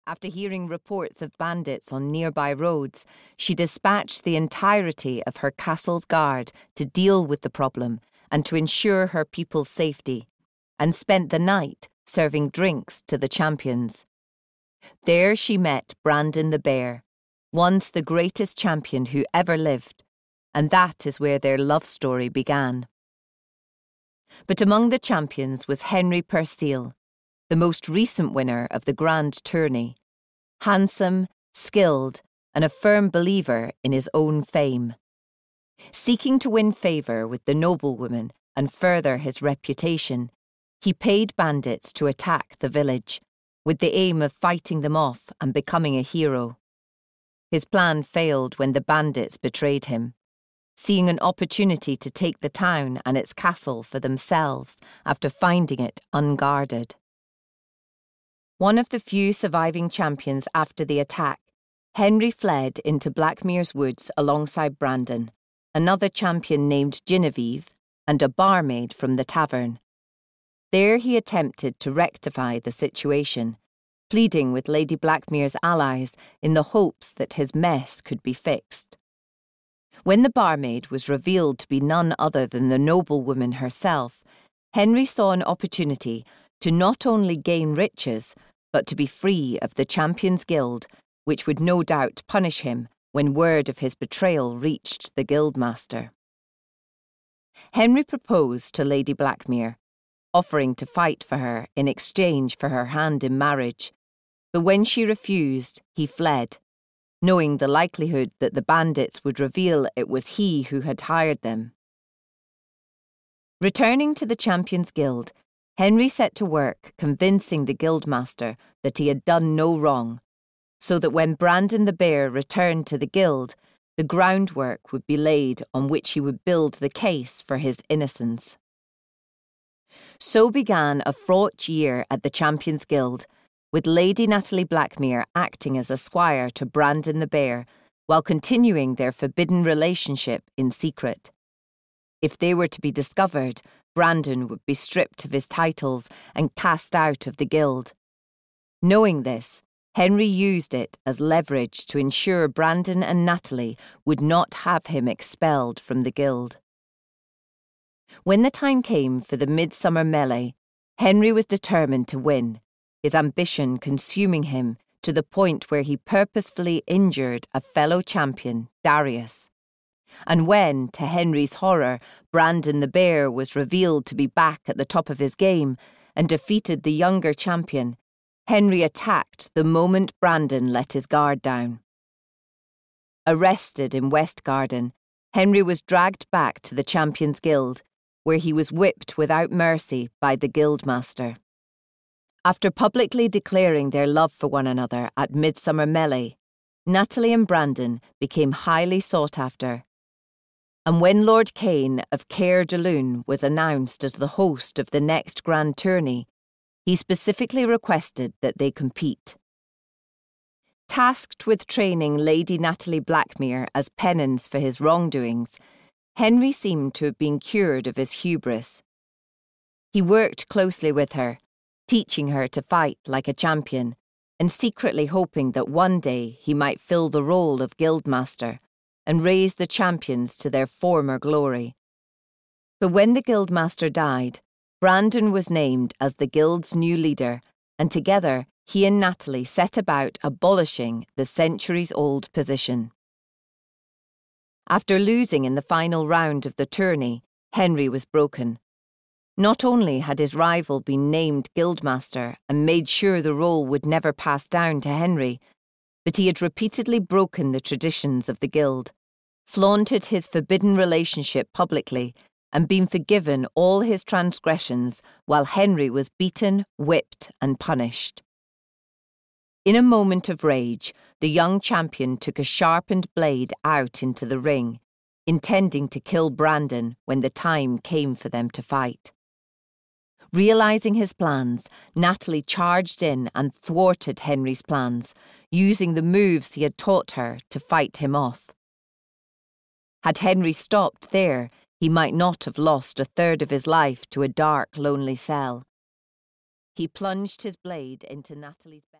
After hearing reports of bandits on nearby roads, she dispatched the entirety of her castle's guard to deal with the problem and to ensure her people's safety, and spent the night serving drinks to the champions. There she met Brandon the Bear, once the greatest champion who ever lived, and that is where their love story began. But among the champions was Henry Perceval, the most recent winner of the Grand Tourney, handsome, skilled, and a firm believer in his own fame. Seeking to win favour with the noblewoman and further his reputation, he paid bandits to attack the village, with the aim of fighting them off and becoming a hero. His plan failed when the bandits betrayed him, seeing an opportunity to take the town and its castle for themselves after finding it unguarded. One of the few surviving champions after the attack, Henry fled into Blackmere's woods alongside Brandon, another champion named Genevieve, and a barmaid from the tavern. There he attempted to rectify the situation, pleading with Lady Blackmere's allies in the hopes that his mess could be fixed. When the barmaid was revealed to be none other than the noblewoman herself, Henry saw an opportunity to not only gain riches, but to be free of the Champions Guild, which would no doubt punish him when word of his betrayal reached the guildmaster. Henry proposed to Lady Blackmere, offering to fight for her in exchange for her hand in marriage, but when she refused, he fled, knowing the likelihood that the bandits would reveal it was he who had hired them. Returning to the Champions Guild, Henry set to work convincing the guildmaster that he had done no wrong, so that when Brandon the Bear returned to the guild, the groundwork would be laid on which he would build the case for his innocence. So began a fraught year at the Champions Guild, with Lady Natalie Blackmere acting as a squire to Brandon the Bear, while continuing their forbidden relationship in secret. If they were to be discovered, Brandon would be stripped of his titles and cast out of the guild. Knowing this, Henry used it as leverage to ensure Brandon and Natalie would not have him expelled from the guild. When the time came for the midsummer melee, Henry was determined to win, his ambition consuming him to the point where he purposefully injured a fellow champion, Darius. And when, to Henry's horror, Brandon the Bear was revealed to be back at the top of his game and defeated the younger champion, Henry attacked the moment Brandon let his guard down. Arrested in West Garden, Henry was dragged back to the Champions Guild, where he was whipped without mercy by the guildmaster. After publicly declaring their love for one another at Midsummer Melee, Natalie and Brandon became highly sought after. And when Lord Kane of Caer de Lune was announced as the host of the next Grand Tourney, he specifically requested that they compete. Tasked with training Lady Natalie Blackmere as penance for his wrongdoings, Henry seemed to have been cured of his hubris. He worked closely with her, teaching her to fight like a champion, and secretly hoping that one day he might fill the role of guildmaster and raise the champions to their former glory. But when the guildmaster died, Brandon was named as the guild's new leader, and together he and Natalie set about abolishing the centuries-old position. After losing in the final round of the tourney, Henry was broken. Not only had his rival been named guildmaster and made sure the role would never pass down to Henry, but he had repeatedly broken the traditions of the guild, flaunted his forbidden relationship publicly, and been forgiven all his transgressions while Henry was beaten, whipped, and punished. In a moment of rage, the young champion took a sharpened blade out into the ring, intending to kill Brandon when the time came for them to fight. Realising his plans, Natalie charged in and thwarted Henry's plans, using the moves he had taught her to fight him off. Had Henry stopped there, he might not have lost a third of his life to a dark, lonely cell. He plunged his blade into Natalie's belly.